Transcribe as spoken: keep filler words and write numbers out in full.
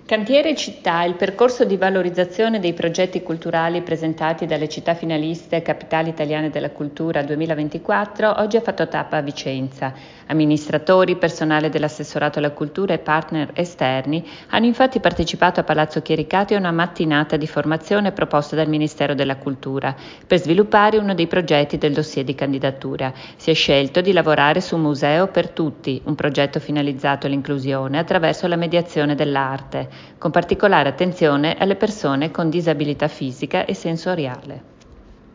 Cantiere Città, il percorso di valorizzazione dei progetti culturali presentati dalle città finaliste Capitali Italiane della Cultura duemilaventiquattro, oggi ha fatto tappa a Vicenza. Amministratori, personale dell'assessorato alla cultura e partner esterni hanno infatti partecipato a Palazzo Chiericati a una mattinata di formazione proposta dal Ministero della Cultura per sviluppare uno dei progetti del dossier di candidatura. Si è scelto di lavorare su Museo per Tutti, un progetto finalizzato all'inclusione attraverso la mediazione dell'arte, con particolare attenzione alle persone con disabilità fisica e sensoriale.